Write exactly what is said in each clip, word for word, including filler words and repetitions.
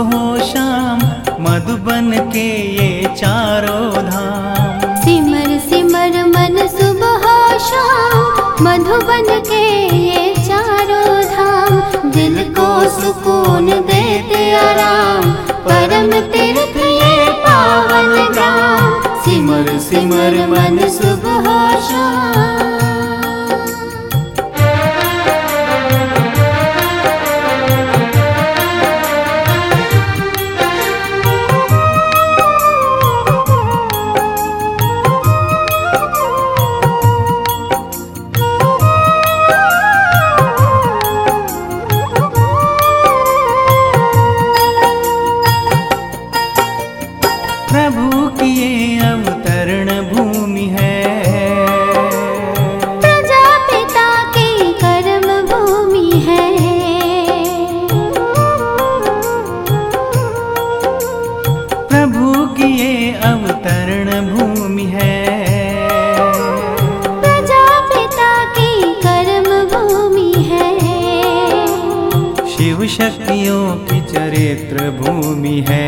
हो शाम, मधुबन के ये चारों धाम। सिमर सिमर मन सुबह शाम, मधुबन के ये चारों धाम। दिल को सुकून देते आराम, परम तीर्थ ये पावन ग्राम। सिमर सिमर मन सुबह शाम। प्रभु की ये अवतरण भूमि है, प्रजापिता की कर्म भूमि है। प्रभु की ये अवतरण भूमि है, प्रजापिता की कर्म भूमि है। शिव शक्तियों की चरित्र भूमि है,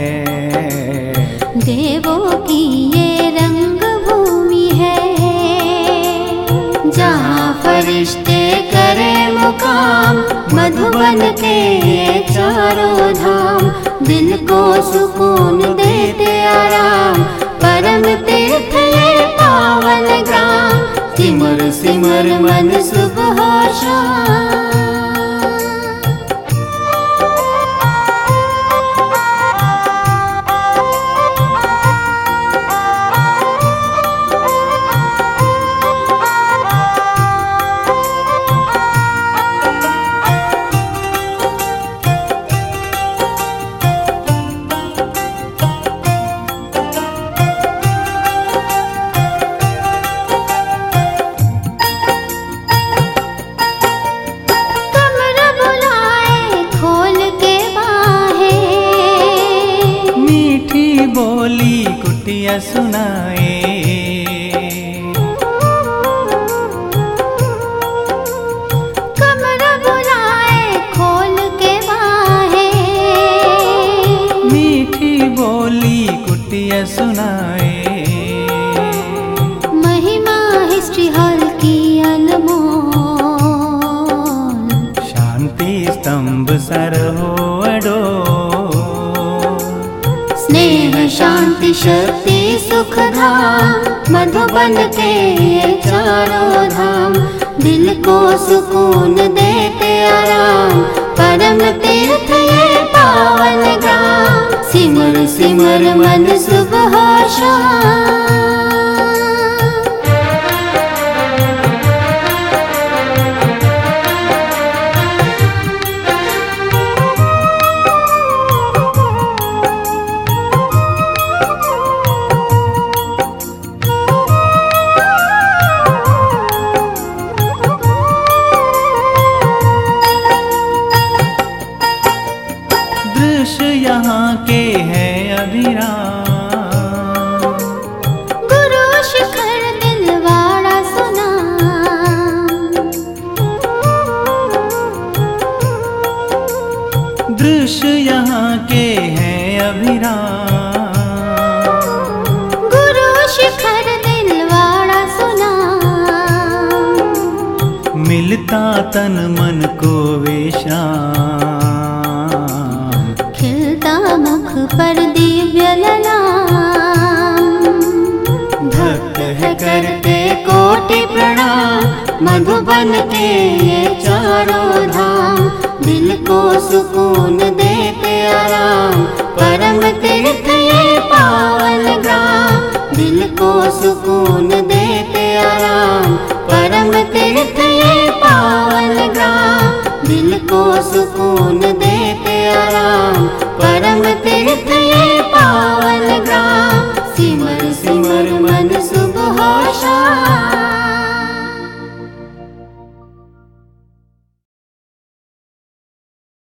देवों की ये रंग भूमि है। जहाँ फरिश्ते करे मुकाम, मधुबन के ये चारों धाम। दिल को सुकून देते आराम, परम तीर्थ ये पावन ग्राम। सिमर सिमर मन सुबह शाम। बोली कुटिया सुनाए, कमर बुलाए खोल के बाहे। मीठी बोली कुटिया सुनाए, महिमा हिस्ट्री हॉल की अनमोल। शांति स्तंभ सर हो अडोल, स्नेह शांति शक्ति सुख धाम। मधुबन के ये चारों धाम, दिल को सुकून देते आराम। परम तीर्थ ये पावन ग्राम। सिमर सिमर मन सुबह शाम। दृश्य यहाँ के हैं अभिराम, गुरु शिखर दिलवाड़ा सुना। दृश्य यहाँ के हैं अभिराम, गुरु शिखर दिलवाड़ा सुना। मिलता तन मन को विश्राम, खिलता मुख पर दिव्य ललाम। भक्त है करते कोटि प्रणाम। मधुबन के ये चारों धाम, दिल को सुकून देते आराम। परम तीर्थ ये पावन ग्राम, दिल को सुकून देते आराम। परम तीर्थ ये पावन ग्राम, दिल को सुकून दे